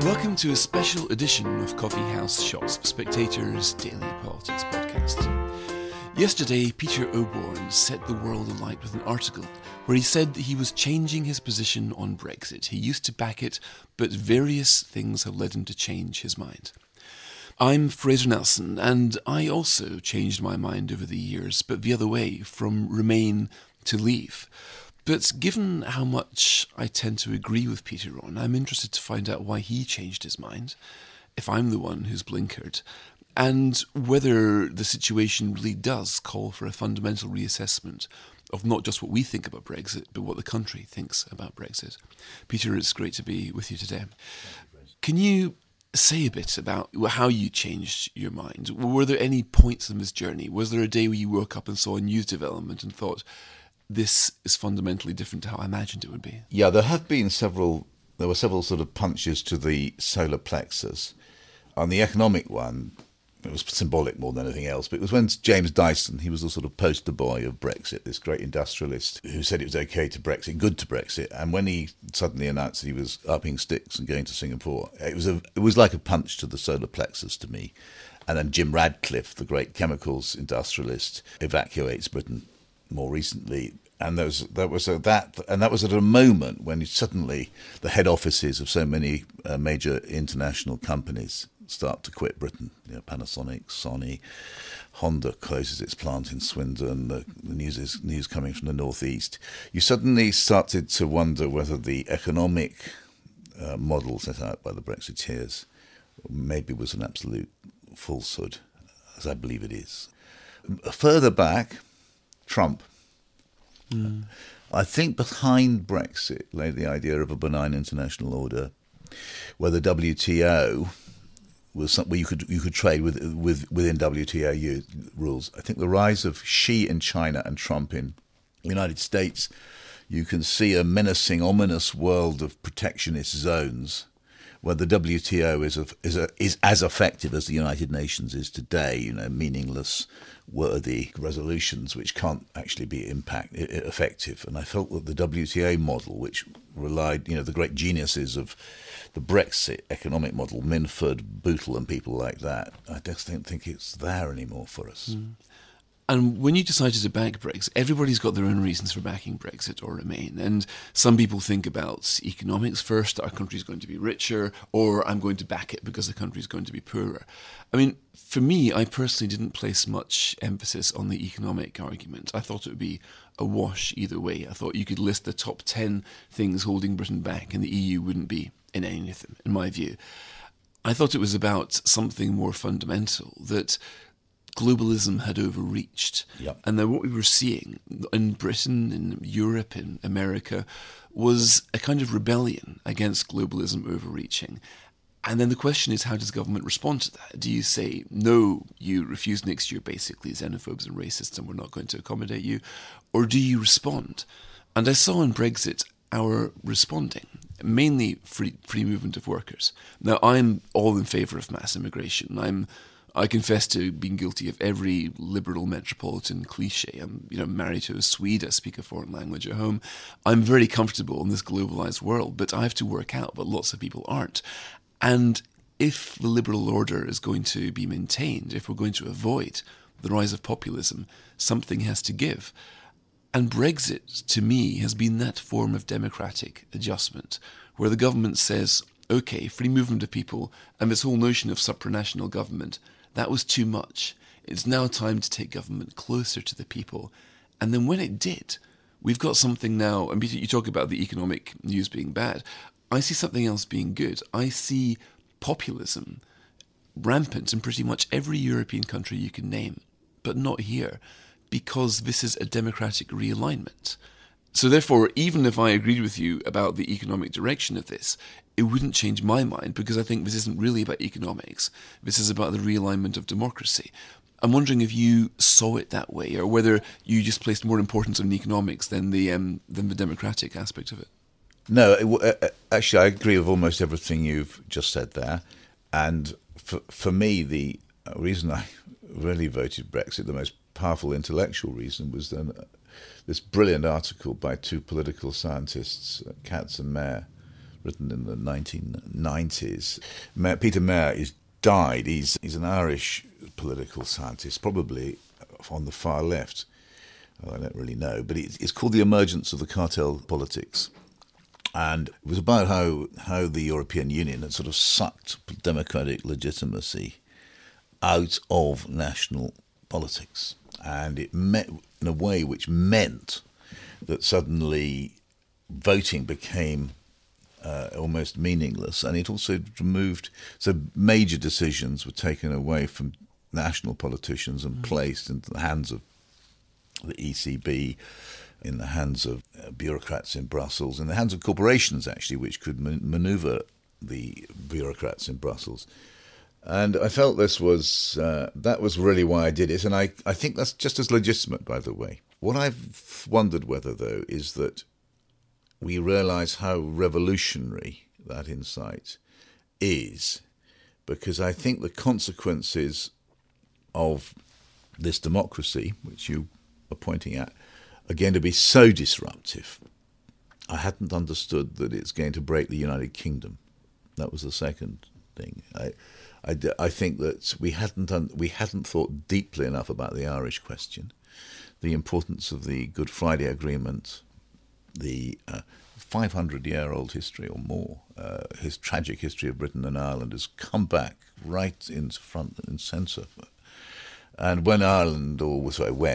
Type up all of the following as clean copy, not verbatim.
Welcome to a special edition of Coffee House Shots, Spectator's daily politics podcast. Yesterday, Peter Oborne set the world alight with an article where he said that he was changing his position on Brexit. He used to back it, but various things have led him to change his mind. I'm Fraser Nelson, and I also changed my mind over the years, but the other way, from Remain to Leave. But given how much I tend to agree with Peter on, I'm interested to find out why he changed his mind, if I'm the one who's blinkered, and whether the situation really does call for a fundamental reassessment of not just what we think about Brexit, but what the country thinks about Brexit. Peter, it's great to be with you today. Can you say a bit about how you changed your mind? Were there any points in this journey? Was there a day where you woke up and saw a news development and thought, this is fundamentally different to how I imagined it would be? Yeah, there were several sort of punches to the solar plexus. On the economic one, it was symbolic more than anything else, but it was when James Dyson, he was the sort of poster boy of Brexit, this great industrialist who said it was okay to Brexit, good to Brexit, and when he suddenly announced that he was upping sticks and going to Singapore, it was like a punch to the solar plexus to me. And then Jim Radcliffe, the great chemicals industrialist, evacuates Britain more recently, and that was at a moment when suddenly the head offices of so many major international companies start to quit Britain. Panasonic, Sony, Honda closes its plant in Swindon. The news coming from the northeast. You suddenly started to wonder whether the economic model set out by the Brexiteers maybe was an absolute falsehood, as I believe it is. Further back, Trump. I think behind Brexit lay the idea of a benign international order, where the WTO was something where you could trade within WTO rules. I think the rise of Xi in China and Trump in the United States, you can see a menacing, ominous world of protectionist zones, where the WTO is as effective as the United Nations is today. Meaningless, worthy resolutions which can't actually be effective. And I felt that the WTO model, which relied, the great geniuses of the Brexit economic model, Minford, Bootle and people like that, I just don't think it's there anymore for us. And when you decided to back Brexit, everybody's got their own reasons for backing Brexit or Remain. And some people think about economics first, our country's going to be richer, or I'm going to back it because the country's going to be poorer. I mean, for me, I personally didn't place much emphasis on the economic argument. I thought it would be a wash either way. I thought you could list the top 10 things holding Britain back and the EU wouldn't be in any of them, in my view. I thought it was about something more fundamental, that globalism had overreached. Yep. And that what we were seeing in Britain, in Europe, in America, was a kind of rebellion against globalism overreaching. And then the question is, how does government respond to that? Do you say, no, you refuse next year, basically, xenophobes and racists, and we're not going to accommodate you? Or do you respond? And I saw in Brexit our responding, mainly free movement of workers. Now, I'm all in favour of mass immigration. I confess to being guilty of every liberal metropolitan cliche. I'm, married to a Swede. I speak a foreign language at home. I'm very comfortable in this globalized world, but I have to work out that lots of people aren't. And if the liberal order is going to be maintained, if we're going to avoid the rise of populism, something has to give. And Brexit, to me, has been that form of democratic adjustment, where the government says, okay, free movement of people and this whole notion of supranational government, that was too much. It's now time to take government closer to the people. And then when it did, we've got something now, and Peter, you talk about the economic news being bad. I see something else being good. I see populism rampant in pretty much every European country you can name, but not here, because this is a democratic realignment. So therefore, even if I agreed with you about the economic direction of this, it wouldn't change my mind, because I think this isn't really about economics. This is about the realignment of democracy. I'm wondering if you saw it that way, or whether you just placed more importance on economics than the democratic aspect of it. No, actually, I agree with almost everything you've just said there. And for me, the reason I really voted Brexit, the most powerful intellectual reason, was then this brilliant article by two political scientists, Katz and Mayer, written in the 1990s. Peter Mayer died. He's an Irish political scientist, probably on the far left. I don't really know, but it's called The Emergence of the Cartel Politics. And it was about how the European Union had sort of sucked democratic legitimacy out of national politics. And it met in a way which meant that suddenly voting became almost meaningless. And it also removed, so major decisions were taken away from national politicians and placed into the hands of the ECB, in the hands of bureaucrats in Brussels, in the hands of corporations, actually, which could maneuver the bureaucrats in Brussels. And I felt this was, that was really why I did it. And I think that's just as legitimate, by the way. What I've wondered whether, though, is that we realise how revolutionary that insight is, because I think the consequences of this democracy, which you are pointing at, are going to be so disruptive. I hadn't understood that it's going to break the United Kingdom. That was the second thing. I think that we hadn't thought deeply enough about the Irish question, the importance of the Good Friday Agreement, the 500-year-old history or more, his tragic history of Britain and Ireland has come back right into front and centre. And when Ireland, were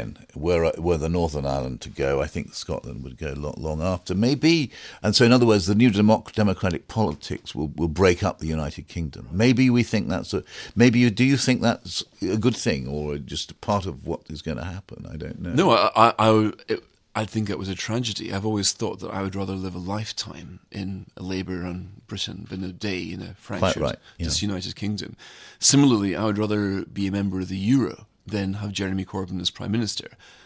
the Northern Ireland to go, I think Scotland would go long after. Maybe, and so in other words, the new democratic politics will break up the United Kingdom. Maybe we think do you think that's a good thing or just part of what is going to happen? I don't know. No, I think it was a tragedy. I've always thought that I would rather live a lifetime in a Labour-run Britain than a day in a fractured, disunited kingdom. Similarly, I would rather be a member of the Euro than have Jeremy Corbyn as Prime Minister.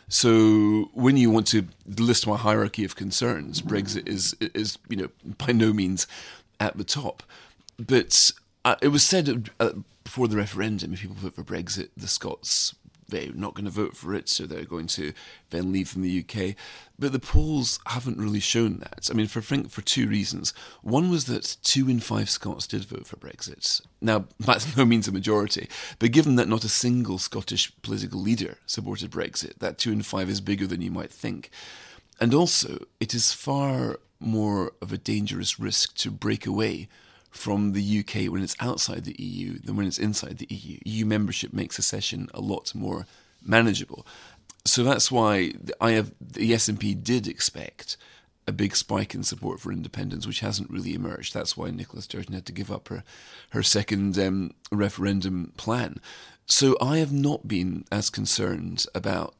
So when you want to list my hierarchy of concerns, Brexit is by no means at the top. But it was said before the referendum, if people vote for Brexit, the Scots, they're not going to vote for it, so they're going to then leave from the UK. But the polls haven't really shown that. I mean, for two reasons. One was that 2 in 5 Scots did vote for Brexit. Now, that's no means a majority, but given that not a single Scottish political leader supported Brexit, that 2 in 5 is bigger than you might think. And also, it is far more of a dangerous risk to break away from the UK when it's outside the EU than when it's inside the EU. EU membership makes secession a lot more manageable. So that's why the SNP did expect a big spike in support for independence, which hasn't really emerged. That's why Nicola Sturgeon had to give up her second referendum plan. So I have not been as concerned about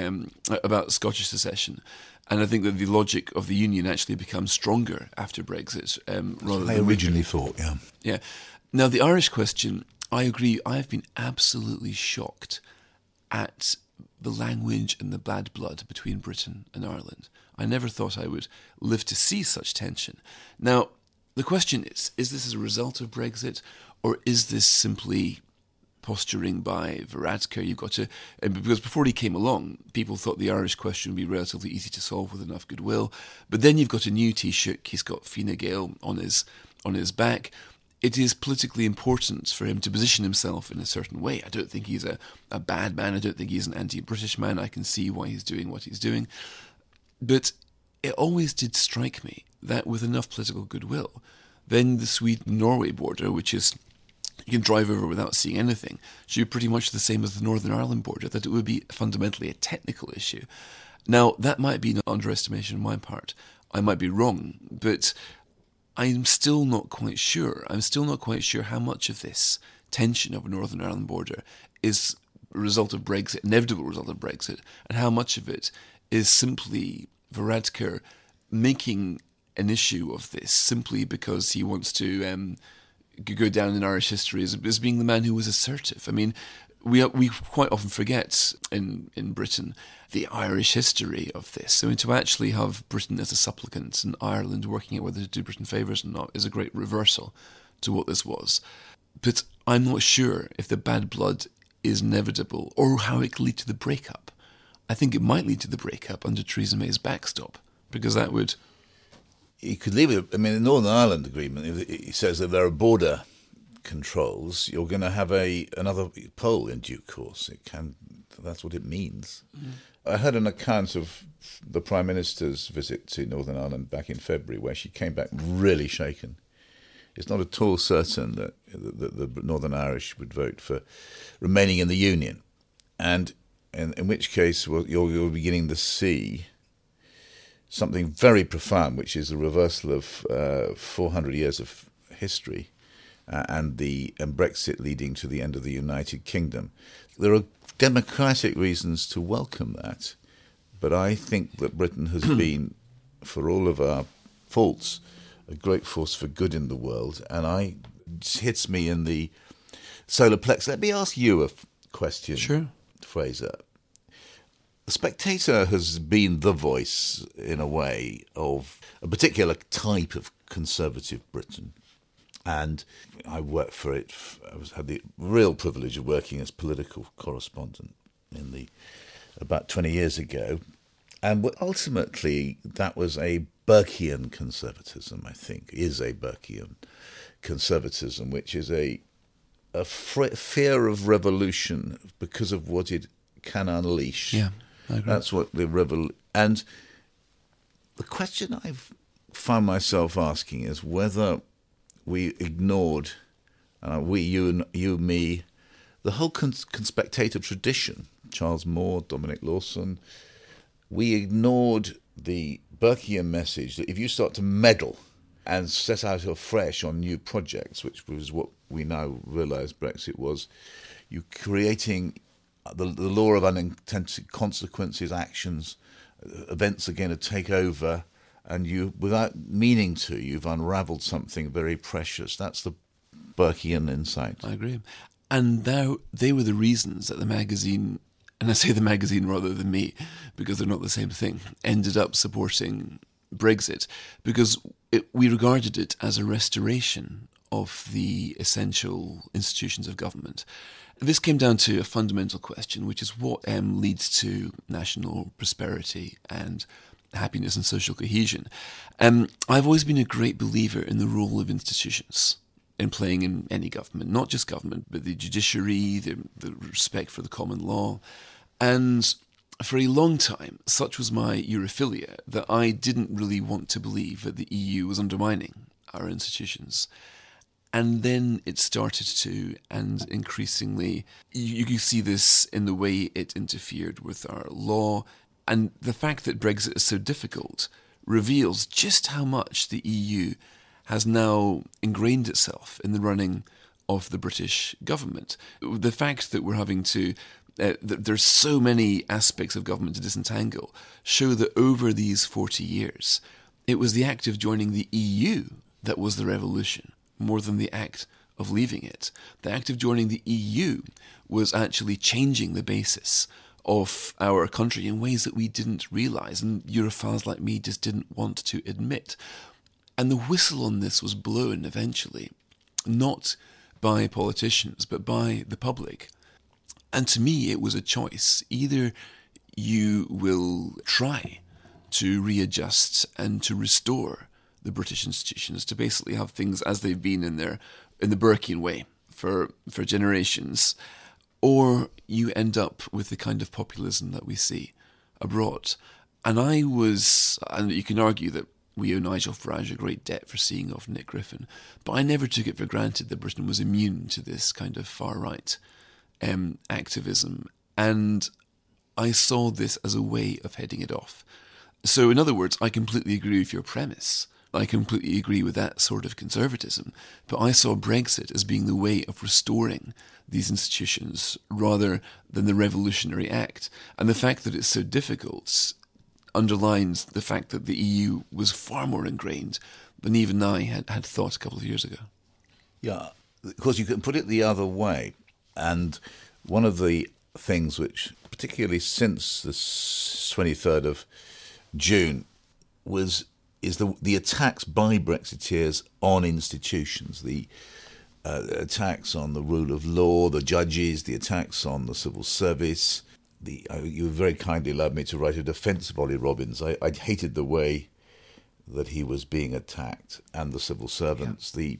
Scottish secession. And I think that the logic of the union actually becomes stronger after Brexit. Rather than I originally thought, yeah. Yeah. Now, the Irish question, I agree. I have been absolutely shocked at the language and the bad blood between Britain and Ireland. I never thought I would live to see such tension. Now, the question is this as a result of Brexit, or is this simply posturing by Varadkar? You've got to, because before he came along, people thought the Irish question would be relatively easy to solve with enough goodwill. But then you've got a new Taoiseach. He's got Fine Gael on his back. It is politically important for him to position himself in a certain way. I don't think he's a bad man. I don't think he's an anti-British man. I can see why he's doing what he's doing. But it always did strike me that with enough political goodwill, then the Sweden-Norway border, which is you can drive over without seeing anything, should be pretty much the same as the Northern Ireland border, that it would be fundamentally a technical issue. Now, that might be an underestimation on my part. I might be wrong, but I'm still not quite sure. I'm still not quite sure how much of this tension of a Northern Ireland border is a result of Brexit, inevitable result of Brexit, and how much of it is simply Varadkar making an issue of this simply because he wants to go down in Irish history as being the man who was assertive. I mean, we quite often forget in Britain the Irish history of this. I mean, to actually have Britain as a supplicant and Ireland working out whether to do Britain favours or not is a great reversal to what this was. But I'm not sure if the bad blood is inevitable or how it could lead to the breakup. I think it might lead to the breakup under Theresa May's backstop, because that would... you could leave it. I mean, the Northern Ireland Agreement, it says that there are border controls. You're going to have another poll in due course. That's what it means. I heard an account of the Prime Minister's visit to Northern Ireland back in February, where she came back really shaken. It's not at all certain that the Northern Irish would vote for remaining in the Union, and in which case, well, you're beginning to see something very profound, which is the reversal of 400 years of history, and Brexit leading to the end of the United Kingdom. There are democratic reasons to welcome that, but I think that Britain has been, for all of our faults, a great force for good in the world, and it hits me in the solar plex. Let me ask you a question, Sure. Fraser. The Spectator has been the voice, in a way, of a particular type of conservative Britain. And I worked for it. I had the real privilege of working as political correspondent about 20 years ago. And ultimately, that was a Burkean conservatism, I think, is a Burkean conservatism, which is a fear of revolution because of what it can unleash. Yeah, I agree. That's what and the question I've found myself asking is whether we ignored, you, me, the whole Spectator tradition, Charles Moore, Dominic Lawson. We ignored the Burkean message that if you start to meddle and set out afresh on new projects, which was what we now realise Brexit was, you're creating the law of unintended consequences, actions, events are going to take over, and you, without meaning to, you've unravelled something very precious. That's the Burkean insight. I agree. And now they were the reasons that the magazine, and I say the magazine rather than me, because they're not the same thing, ended up supporting Brexit, because we regarded it as a restoration of the essential institutions of government. This came down to a fundamental question, which is what leads to national prosperity and happiness and social cohesion. I've always been a great believer in the role of institutions in playing in any government, not just government, but the judiciary, the respect for the common law. And for a long time, such was my Europhilia that I didn't really want to believe that the EU was undermining our institutions. And then it started to, and increasingly, you see this in the way it interfered with our law. And the fact that Brexit is so difficult reveals just how much the EU has now ingrained itself in the running of the British government. The fact that we're having to, that there's so many aspects of government to disentangle, show that over these 40 years, it was the act of joining the EU that was the revolution, more than the act of leaving it. The act of joining the EU was actually changing the basis of our country in ways that we didn't realise, and Europhiles like me just didn't want to admit. And the whistle on this was blown eventually, not by politicians, but by the public. And to me, it was a choice. Either you will try to readjust and to restore the British institutions, to basically have things as they've been in the Burkean way for generations, or you end up with the kind of populism that we see abroad. And you can argue that we owe Nigel Farage a great debt for seeing off Nick Griffin, but I never took it for granted that Britain was immune to this kind of far-right activism. And I saw this as a way of heading it off. So in other words, I completely agree with your premise. I completely agree with that sort of conservatism, but I saw Brexit as being the way of restoring these institutions rather than the revolutionary act. And the fact that it's so difficult underlines the fact that the EU was far more ingrained than even I had thought a couple of years ago. Yeah, of course you can put it the other way. And one of the things which, particularly since the 23rd of June, is the attacks by Brexiteers on institutions, the attacks on the rule of law, the judges, the attacks on the civil service. You very kindly allowed me to write a defence of Ollie Robbins. I hated the way that he was being attacked, and the civil servants, the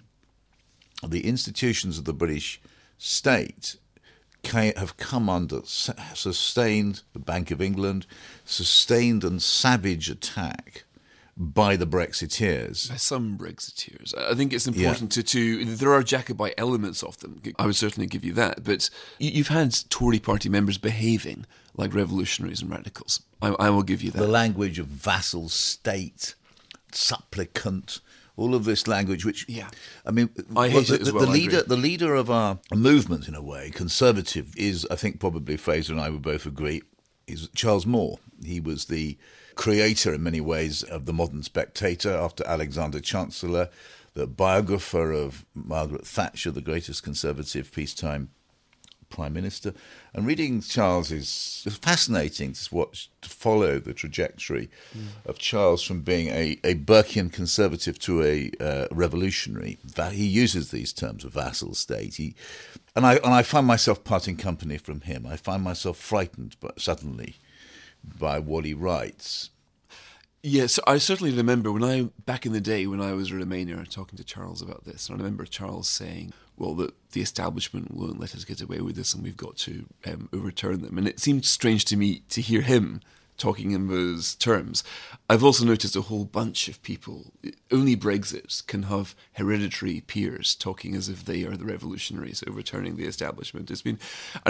institutions of the British state have come under sustained, the Bank of England, sustained and savage attack by the Brexiteers. By some Brexiteers. I think it's important to there are Jacobite elements of them. I would certainly give you that. But you've had Tory party members behaving like revolutionaries and radicals. I will give you that. The language of vassal state, supplicant, all of this language, which I mean, I hate it as well. The leader of our movement, in a way, conservative, is, I think, probably Fraser and I would both agree, is Charles Moore. He was the creator, in many ways, of the modern Spectator after Alexander Chancellor, the biographer of Margaret Thatcher, the greatest conservative peacetime Prime Minister. And reading Charles is fascinating to follow the trajectory of Charles from being a Burkean conservative to a revolutionary. He uses these terms of vassal state. And I find myself parting company from him. I find myself frightened suddenly by what he writes. Yes, I certainly remember back in the day when I was a Remainer talking to Charles about this, and I remember Charles saying, well, that the establishment won't let us get away with this and we've got to overturn them. And it seemed strange to me to hear him talking in those terms. I've also noticed a whole bunch of people, only Brexit can have hereditary peers talking as if they are the revolutionaries overturning the establishment. It's been,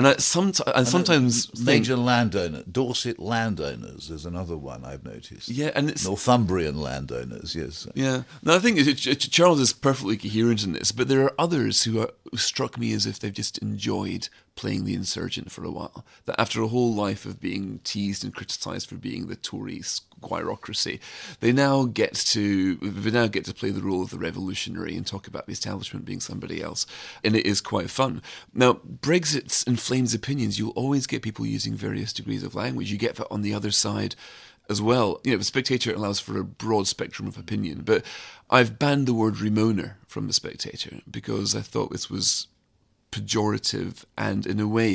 sometimes major landowner, Dorset landowners is another one I've noticed. Yeah, and it's Northumbrian landowners, yes. Yeah, no, I think Charles is perfectly coherent in this, but there are others who struck me as if they've just enjoyed playing the insurgent for a while. That after a whole life of being teased and criticised for being the Tory squirocracy, they now get to play the role of the revolutionary and talk about the establishment being somebody else, and it is quite fun. Now, Brexit inflames opinions. You'll always get people using various degrees of language. You get that on the other side as well. You know, the Spectator allows for a broad spectrum of opinion, but I've banned the word Remoaner from the Spectator because I thought this was pejorative, and in a way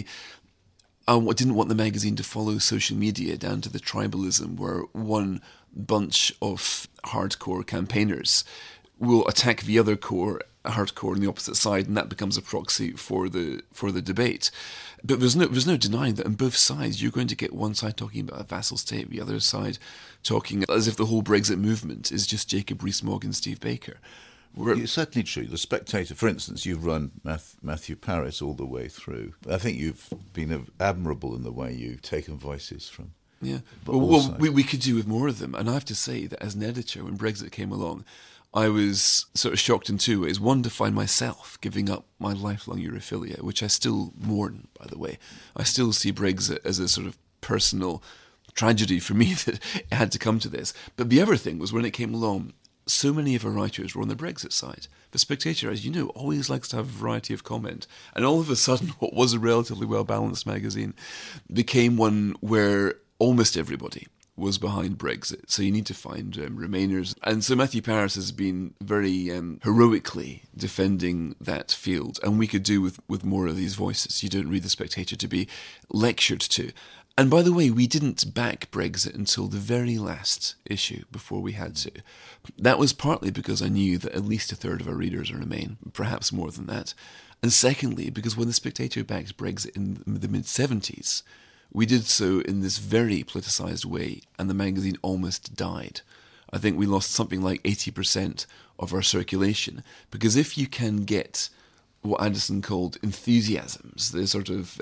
I didn't want the magazine to follow social media down to the tribalism where one bunch of hardcore campaigners will attack the other hardcore on the opposite side, and that becomes a proxy for the debate. But there's no denying that on both sides you're going to get one side talking about a vassal state, the other side talking as if the whole Brexit movement is just Jacob Rees-Mogg and Steve Baker. It's certainly true. The Spectator, for instance, you've run Matthew Paris all the way through. I think you've been admirable in the way you've taken voices from. Yeah, well, we could do with more of them. And I have to say that as an editor, when Brexit came along, I was sort of shocked in two ways. One, to find myself giving up my lifelong Europhilia, which I still mourn, by the way. I still see Brexit as a sort of personal tragedy for me that it had to come to this. But the other thing was when it came along, so many of our writers were on the Brexit side. The Spectator, as you know, always likes to have a variety of comment. And all of a sudden, what was a relatively well-balanced magazine became one where almost everybody was behind Brexit. So you need to find Remainers. And so Matthew Paris has been very heroically defending that field. And we could do with more of these voices. You don't read The Spectator to be lectured to. And by the way, we didn't back Brexit until the very last issue before we had to. That was partly because I knew that at least a third of our readers are Remain, perhaps more than that. And secondly, because when The Spectator backed Brexit in the mid-70s, we did so in this very politicised way, and the magazine almost died. I think we lost something like 80% of our circulation, because if you can get what Addison called enthusiasms, the sort of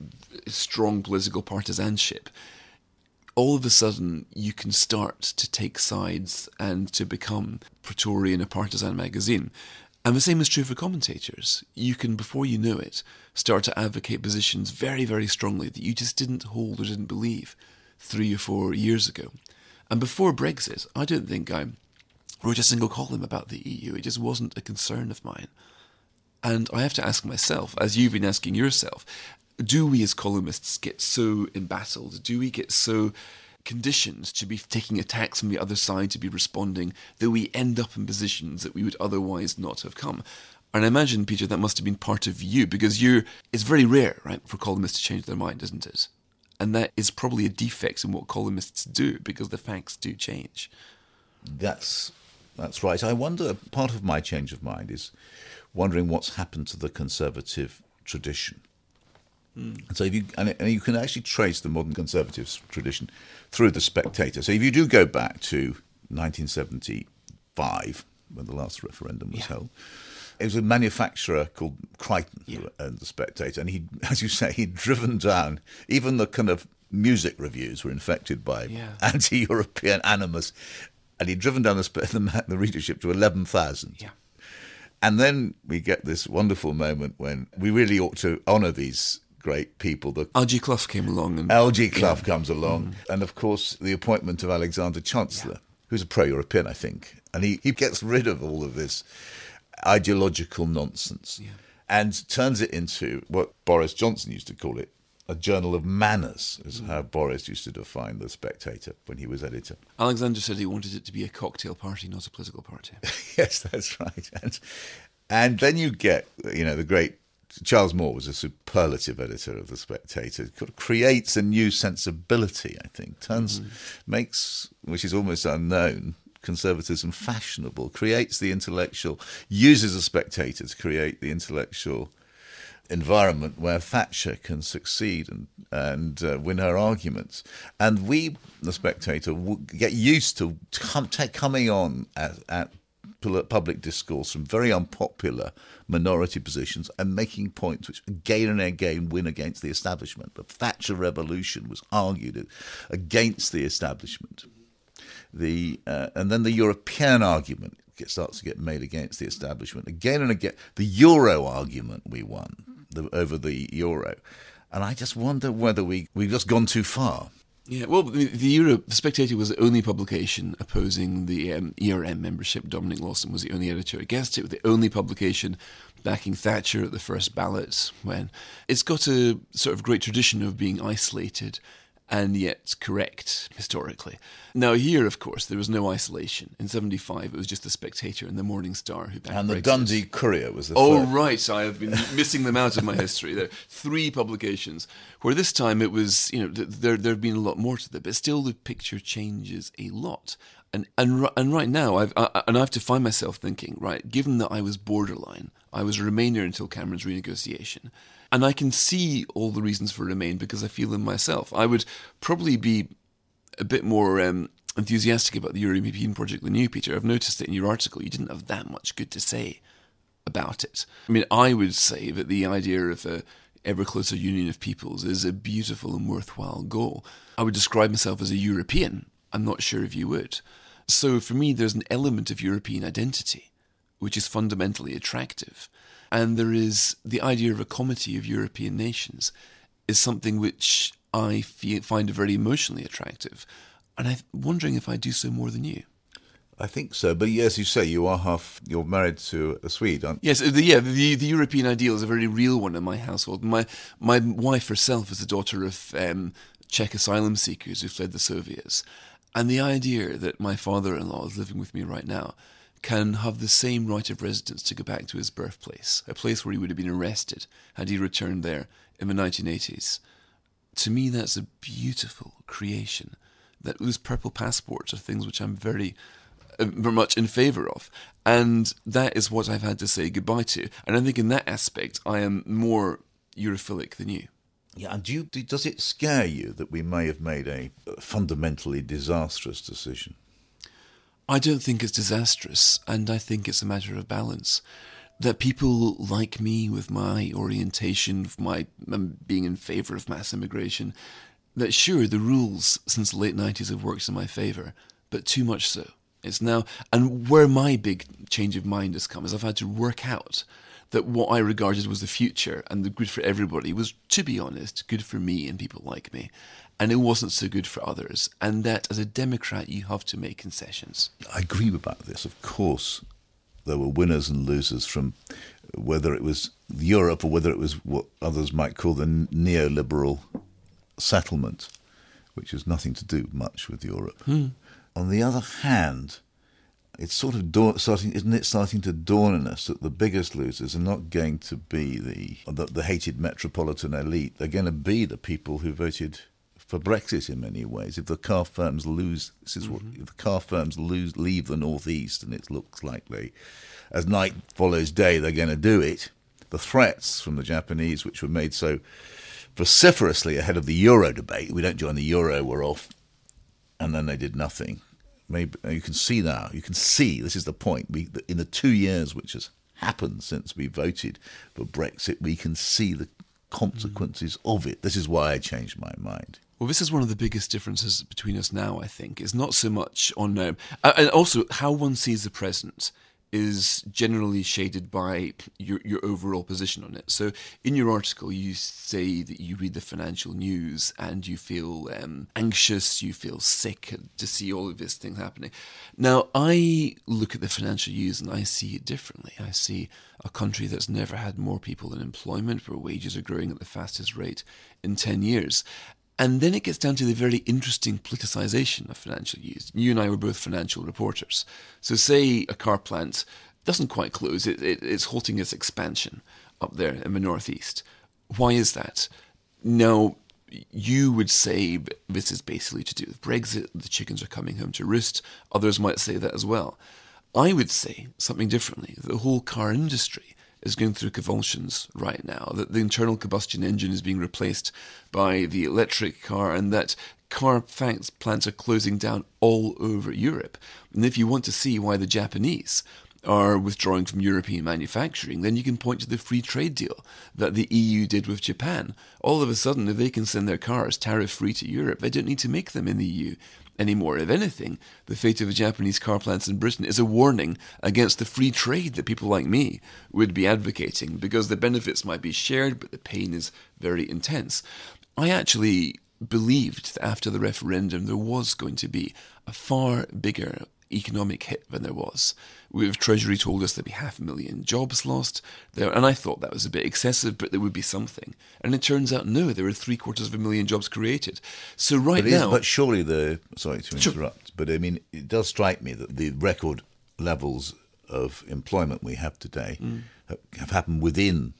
strong political partisanship, all of a sudden you can start to take sides and to become Praetorian, a partisan magazine. And the same is true for commentators. You can, before you know it, start to advocate positions very, very strongly that you just didn't hold or didn't believe 3 or 4 years ago. And before Brexit, I don't think I wrote a single column about the EU. It just wasn't a concern of mine. And I have to ask myself, as you've been asking yourself, do we as columnists get so embattled? Do we get so conditioned to be taking attacks from the other side, to be responding, that we end up in positions that we would otherwise not have come? And I imagine, Peter, that must have been part of you, because it's very rare, right, for columnists to change their mind, isn't it? And that is probably a defect in what columnists do, because the facts do change. That's right. I wonder, part of my change of mind is wondering what's happened to the conservative tradition. And so you can actually trace the modern conservative tradition through The Spectator. So if you do go back to 1975, when the last referendum was held, it was a manufacturer called Crichton who owned The Spectator, and he, as you say, he'd driven down, even the kind of music reviews were infected by anti-European animus, and he'd driven down the readership to 11,000. Yeah. And then we get this wonderful moment when we really ought to honour these great people. Algy Clough came along. Algy Clough comes along. And, of course, the appointment of Alexander Chancellor, who's a pro-European, I think. And he gets rid of all of this ideological nonsense and turns it into what Boris Johnson used to call it, a journal of manners, is how Boris used to define The Spectator when he was editor. Alexander said he wanted it to be a cocktail party, not a political party. Yes, that's right. And then you get, the great Charles Moore was a superlative editor of The Spectator. Creates a new sensibility, I think. Makes, which is almost unknown, conservatism fashionable. Creates the intellectual, uses The Spectator to create the intellectual environment where Thatcher can succeed and win her arguments. And we, The Spectator, get used to coming on at public discourse from very unpopular minority positions and making points which again and again win against the establishment. The Thatcher Revolution was argued against the establishment. And then the European argument starts to get made against the establishment. Again and again, the Euro argument we won over the Euro. And I just wonder whether we've just gone too far. Yeah, well, the Spectator was the only publication opposing the ERM membership. Dominic Lawson was the only editor against it, the only publication backing Thatcher at the first ballot. When it's got a sort of great tradition of being isolated and yet correct historically. Now here, of course, there was no isolation. In 75, it was just The Spectator and the Morning Star who backed And the Brexit. Dundee Courier was the Oh, third. right. I have been missing them out of my history. There are 3 publications, where this time it was, there have been a lot more to them, but still the picture changes a lot. And right now, I have to find myself thinking, right, given that I was borderline, I was a Remainer until Cameron's renegotiation, and I can see all the reasons for Remain because I feel them myself. I would probably be a bit more enthusiastic about the European project than you, Peter. I've noticed that in your article you didn't have that much good to say about it. I mean, I would say that the idea of a ever closer union of peoples is a beautiful and worthwhile goal. I would describe myself as a European. I'm not sure if you would. So for me, there's an element of European identity which is fundamentally attractive. And there is the idea of a comity of European nations is something which I find very emotionally attractive. And I'm wondering if I do so more than you. I think so. But yes, you say you're married to a Swede, aren't you? Yes, the European ideal is a very real one in my household. My wife herself is the daughter of Czech asylum seekers who fled the Soviets. And the idea that my father-in-law is living with me right now can have the same right of residence to go back to his birthplace, a place where he would have been arrested had he returned there in the 1980s. To me, that's a beautiful creation. That those purple passports are things which I'm very much in favour of. And that is what I've had to say goodbye to. And I think in that aspect, I am more Europhilic than you. Yeah, and does it scare you that we may have made a fundamentally disastrous decision? I don't think it's disastrous, and I think it's a matter of balance. That people like me with my orientation, with my being in favour of mass immigration, that sure, the rules since the late 90s have worked in my favour, but too much so. It's now, and where my big change of mind has come is I've had to work out that what I regarded was the future and the good for everybody was, to be honest, good for me and people like me. And it wasn't so good for others. And that, as a Democrat, you have to make concessions. I agree about this. Of course, there were winners and losers from whether it was Europe or whether it was what others might call the neoliberal settlement, which has nothing to do much with Europe. On the other hand, it's sort of starting to dawn on us that the biggest losers are not going to be the hated metropolitan elite. They're going to be the people who voted for Brexit in many ways. If the car firms lose, if the car firms leave the northeast, and it looks likely, as night follows day, they're going to do it. The threats from the Japanese, which were made so vociferously ahead of the Euro debate, we don't join the Euro, we're off, and then they did nothing. Maybe you can see now. You can see, this is the point. In the 2 years which has happened since we voted for Brexit, we can see the consequences of it. This is why I changed my mind. Well, this is one of the biggest differences between us now, I think. It's not so much on... and also, how one sees the present is generally shaded by your overall position on it. So in your article, you say that you read the financial news and you feel anxious, you feel sick to see all of this thing happening. Now, I look at the financial news and I see it differently. I see a country that's never had more people in employment, where wages are growing at the fastest rate in 10 years. And then it gets down to the very interesting politicization of financial news. You and I were both financial reporters. So say a car plant doesn't quite close, it's halting its expansion up there in the northeast. Why is that? Now, you would say this is basically to do with Brexit, the chickens are coming home to roost. Others might say that as well. I would say something differently. The whole car industry is going through convulsions right now, that the internal combustion engine is being replaced by the electric car, and that car plants are closing down all over Europe. And if you want to see why the Japanese are withdrawing from European manufacturing, then you can point to the free trade deal that the EU did with Japan. All of a sudden, if they can send their cars tariff-free to Europe, they don't need to make them in the EU anymore. If anything, the fate of the Japanese car plants in Britain is a warning against the free trade that people like me would be advocating, because the benefits might be shared, but the pain is very intense. I actually believed that after the referendum there was going to be a far bigger economic hit than there was. With Treasury told us there'd be 500,000 jobs lost there, and I thought that was a bit excessive, but there would be something. And it turns out, no, there were 750,000 jobs created. So but surely sorry to interrupt, but I mean, it does strike me that the record levels of employment we have today have happened within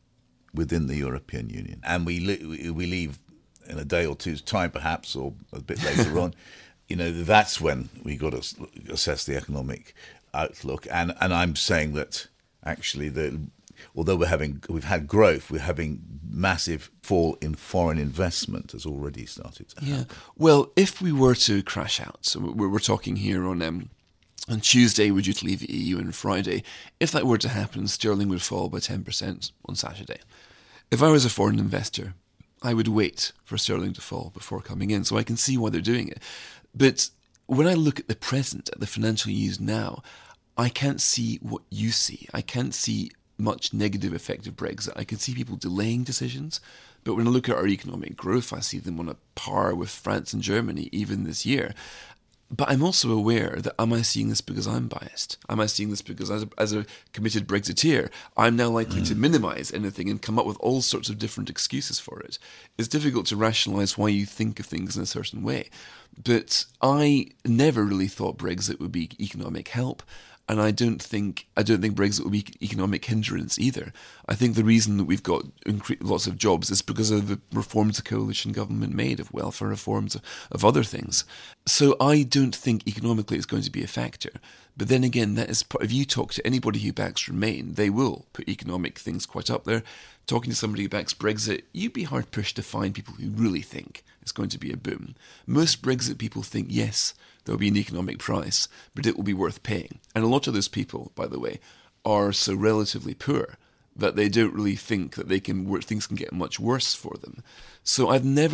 the European Union, and we leave in a day or two's time, perhaps, or a bit later on. That's when we got to assess the economic outlook. And I'm saying that actually, although we've had growth, we're having massive fall in foreign investment has already started to happen. Yeah. Well, if we were to crash out, so we're talking here on Tuesday, we're due to leave the EU, and Friday, if that were to happen, sterling would fall by 10% on Saturday. If I was a foreign investor, I would wait for sterling to fall before coming in, so I can see why they're doing it. But when I look at the present, at the financial news now, I can't see what you see. I can't see much negative effect of Brexit. I can see people delaying decisions, but when I look at our economic growth, I see them on a par with France and Germany even this year. But I'm also aware that, am I seeing this because I'm biased? Am I seeing this because as a committed Brexiteer, I'm now likely to minimise anything and come up with all sorts of different excuses for it? It's difficult to rationalise why you think of things in a certain way. But I never really thought Brexit would be economic help. And I don't think Brexit will be economic hindrance either. I think the reason that we've got lots of jobs is because of the reforms the coalition government made, of welfare reforms, of other things. So I don't think economically it's going to be a factor. But then again, that is if you talk to anybody who backs Remain, they will put economic things quite up there. Talking to somebody who backs Brexit, you'd be hard pushed to find people who really think it's going to be a boom. Most Brexit people think, yes, there'll be an economic price, but it will be worth paying. And a lot of those people, by the way, are so relatively poor that they don't really think that things can get much worse for them. So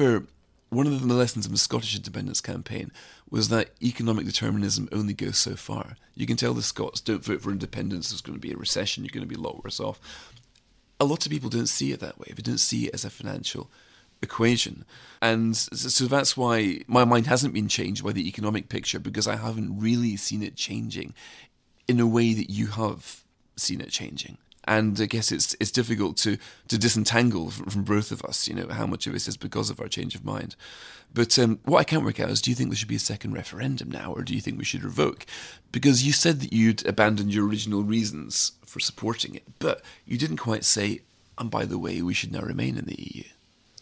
one of the lessons of the Scottish independence campaign was that economic determinism only goes so far. You can tell the Scots, don't vote for independence, there's going to be a recession, you're going to be a lot worse off. A lot of people don't see it that way. They don't see it as a financial equation. And so that's why my mind hasn't been changed by the economic picture, because I haven't really seen it changing in a way that you have seen it changing. And I guess it's difficult to disentangle from both of us, how much of this is because of our change of mind. But what I can't work out is, do you think there should be a second referendum now, or do you think we should revoke? Because you said that you'd abandoned your original reasons for supporting it, but you didn't quite say, and by the way, we should now remain in the EU.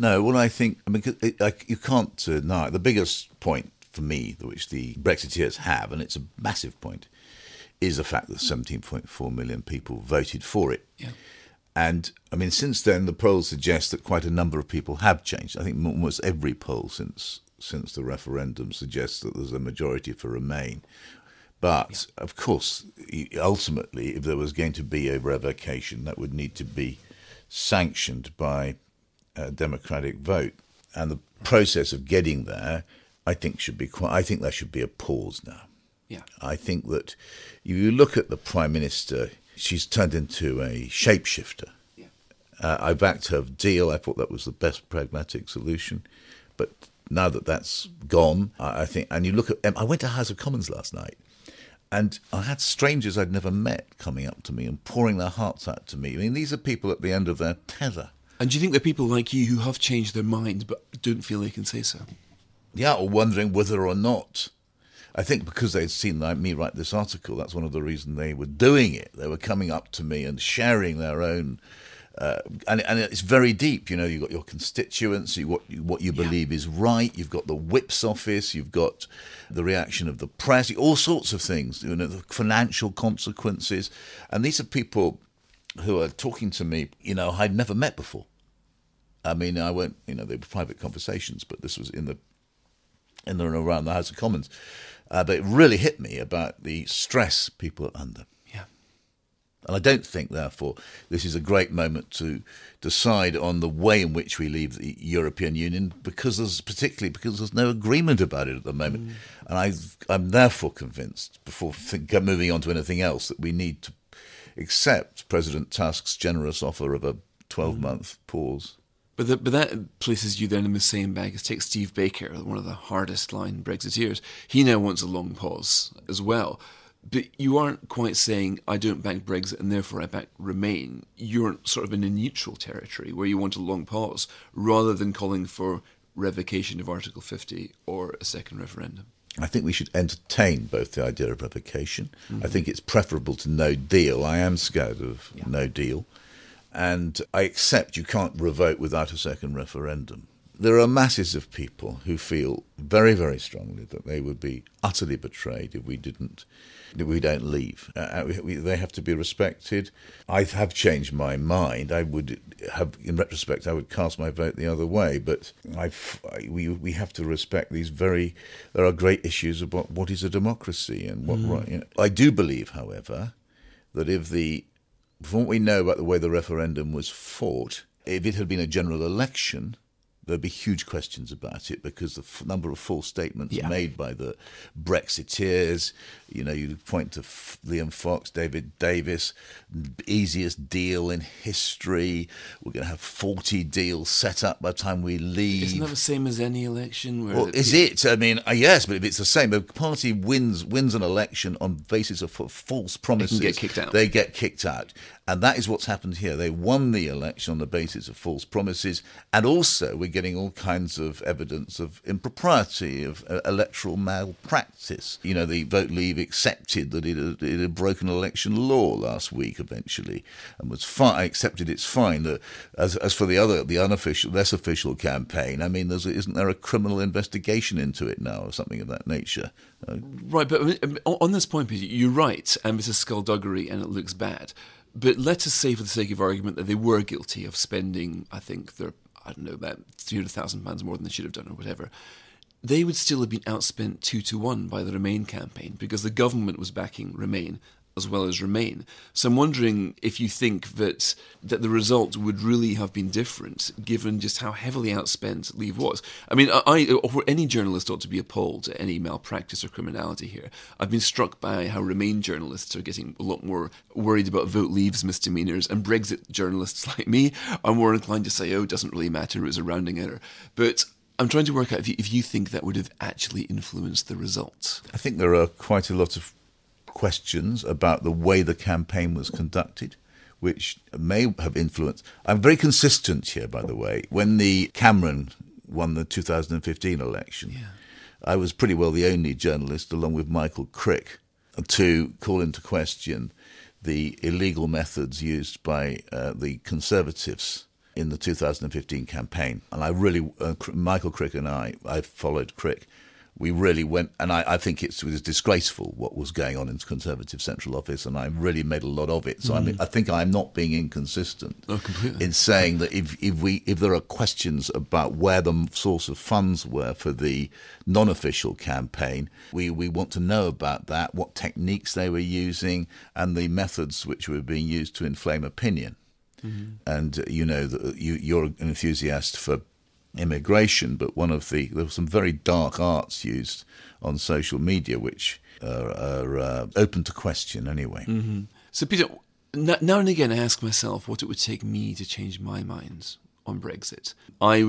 No, well, I think, you can't deny it. The biggest point for me, which the Brexiteers have, and it's a massive point, is the fact that 17.4 million people voted for it. Yeah. And, since then, the polls suggest that quite a number of people have changed. I think almost every poll since the referendum suggests that there's a majority for Remain. But, of course, ultimately, if there was going to be a revocation, that would need to be sanctioned by a democratic vote. And the process of getting there, I think there should be a pause now. Yeah. I think that if you look at the Prime Minister, she's turned into a shapeshifter. Yeah. I backed her deal. I thought that was the best pragmatic solution. But now that that's gone, I think, and you look at, I went to House of Commons last night, and I had strangers I'd never met coming up to me and pouring their hearts out to me. These are people at the end of their tether. And do you think there are people like you who have changed their mind but don't feel they can say so? Yeah, or wondering whether or not. I think because they'd seen me write this article, that's one of the reasons they were doing it. They were coming up to me and sharing their own, and it's very deep. You've got your constituents, what you believe is right. You've got the whip's office. You've got the reaction of the press. All sorts of things. The financial consequences, and these are people who are talking to me. I'd never met before. I won't. They were private conversations, but this was in and around the House of Commons. But it really hit me about the stress people are under. Yeah. And I don't think, therefore, this is a great moment to decide on the way in which we leave the European Union, particularly because there's no agreement about it at the moment. And I'm therefore convinced, before moving on to anything else, that we need to accept President Tusk's generous offer of a 12-month pause. But that places you then in the same bag as take Steve Baker, one of the hardest line Brexiteers. He now wants a long pause as well. But you aren't quite saying, I don't back Brexit and therefore I back Remain. You're sort of in a neutral territory where you want a long pause rather than calling for revocation of Article 50 or a second referendum. I think we should entertain both the idea of revocation. I think it's preferable to no deal. I am scared of no deal. And I accept you can't revoke without a second referendum. There are masses of people who feel very, very strongly that they would be utterly betrayed if we don't leave. They have to be respected. I have changed my mind. In retrospect, I would cast my vote the other way. But we have to respect there are great issues about what is a democracy and what right. I do believe, however, that from what we know about the way the referendum was fought, if it had been a general election, there'd be huge questions about it because the number of false statements made by the Brexiteers, you point to Liam Fox, David Davis, easiest deal in history. We're going to have 40 deals set up by the time we leave. Isn't that the same as any election? Is it? Yes, but if it's the same, if a party wins an election on basis of false promises, they get kicked out. They get kicked out. And that is what's happened here. They won the election on the basis of false promises, and also we're getting all kinds of evidence of impropriety, of electoral malpractice. The Vote Leave accepted that it had broken election law last week eventually, and was accepted its fine. That as for the unofficial, less official campaign, isn't there a criminal investigation into it now or something of that nature? Right, but on this point, Peter, you're right, and this is skullduggery and it looks bad. But let us say, for the sake of argument, that they were guilty of spending, I think, about £300,000 more than they should have done or whatever. They would still have been outspent 2-1 by the Remain campaign because the government was backing Remain as well as Remain. So I'm wondering if you think that the result would really have been different given just how heavily outspent Leave was. Any journalist ought to be appalled at any malpractice or criminality here. I've been struck by how Remain journalists are getting a lot more worried about Vote Leave's misdemeanours, and Brexit journalists like me are more inclined to say, it doesn't really matter, it was a rounding error. But I'm trying to work out if you think that would have actually influenced the result. I think there are quite a lot of questions about the way the campaign was conducted, which may have influenced. I'm very consistent here, by the way. When Cameron won the 2015 election, I was pretty well the only journalist, along with Michael Crick, to call into question the illegal methods used by the Conservatives in the 2015 campaign. And I really, Michael Crick and I followed Crick. We really went, and I think it was disgraceful what was going on in Conservative Central Office, and I really made a lot of it. So I think I'm not being inconsistent in saying that if there are questions about where the source of funds were for the non-official campaign, we want to know about that, what techniques they were using, and the methods which were being used to inflame opinion. And you're an enthusiast for immigration, but there were some very dark arts used on social media which are open to question anyway. So Peter, now and again I ask myself what it would take me to change my mind on Brexit. I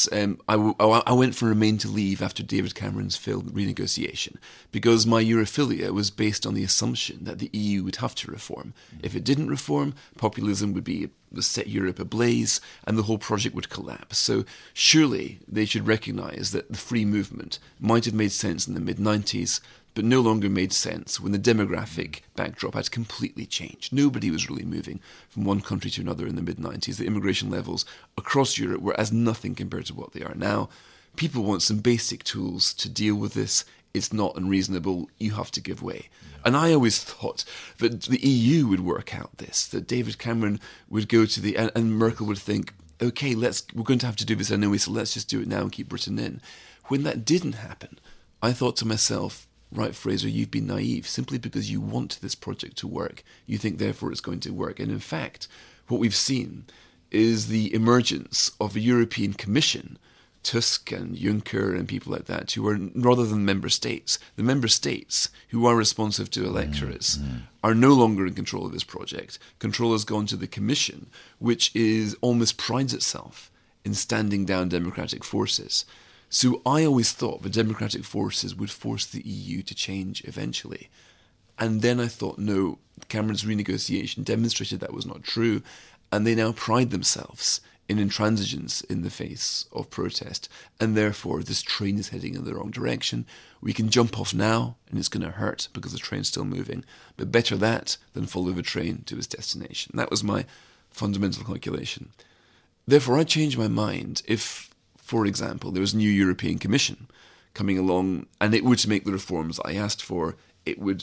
went from Remain to Leave after David Cameron's failed renegotiation because my Europhilia was based on the assumption that the EU would have to reform. If it didn't reform, populism would set Europe ablaze and the whole project would collapse. So surely they should recognise that the free movement might have made sense in the mid-90s, but no longer made sense when the demographic backdrop had completely changed. Nobody was really moving from one country to another in the mid-90s. The immigration levels across Europe were as nothing compared to what they are now. People want some basic tools to deal with this. It's not unreasonable. You have to give way. And I always thought that the EU would work out this, that David Cameron would go to and Merkel would think, okay, we're going to have to do this anyway, so let's just do it now and keep Britain in. When that didn't happen, I thought to myself, right, Fraser, you've been naive. Simply because you want this project to work, you think therefore it's going to work. And in fact, what we've seen is the emergence of a European Commission, Tusk and Juncker and people like that, who are, rather than member states, the member states who are responsive to electorates are no longer in control of this project. Control has gone to the Commission, which almost prides itself in standing down democratic forces. So I always thought the democratic forces would force the EU to change eventually. And then I thought, no, Cameron's renegotiation demonstrated that was not true, and they now pride themselves in intransigence in the face of protest, and therefore this train is heading in the wrong direction. We can jump off now, and it's going to hurt because the train's still moving, but better that than follow the train to its destination. That was my fundamental calculation. Therefore, I changed my mind if, for example, there was a new European Commission coming along, and it would make the reforms I asked for. It would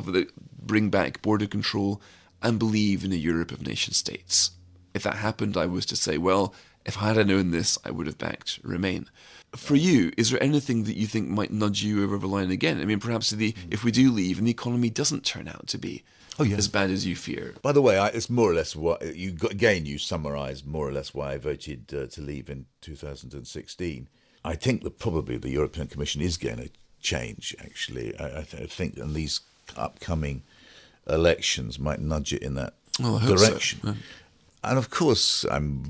bring back border control and believe in a Europe of nation states. If that happened, I was to say, well, if I had known this, I would have backed Remain. For you, is there anything that you think might nudge you over the line again? I mean, perhaps if we do leave and the economy doesn't turn out to be as bad as you fear. By the way, it's more or less what you summarised more or less why I voted to leave in 2016. I think that probably the European Commission is going to change, actually. I think and these upcoming elections might nudge it in that direction. So. Yeah. And of course,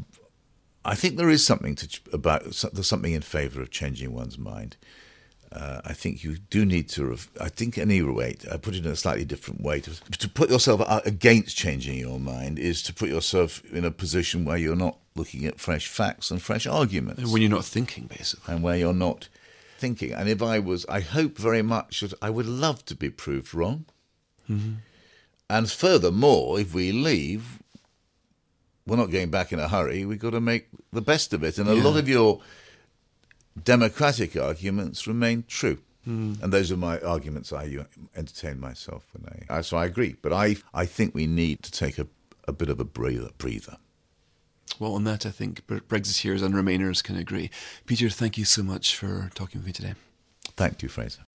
I think there is something there's something in favour of changing one's mind. I think you do need to. I think, at any rate, I put it in a slightly different way. To put yourself against changing your mind is to put yourself in a position where you're not looking at fresh facts and fresh arguments. And when you're not thinking, basically. And where you're not thinking. And if I hope very much that I would love to be proved wrong. Mm-hmm. And furthermore, if we leave, we're not going back in a hurry. We've got to make the best of it. And a lot of your democratic arguments remain true. And those are my arguments I entertain myself. So I agree. But I think we need to take a bit of a breather. Well, on that, I think Brexiteers and Remainers can agree. Peter, thank you so much for talking with me today. Thank you, Fraser.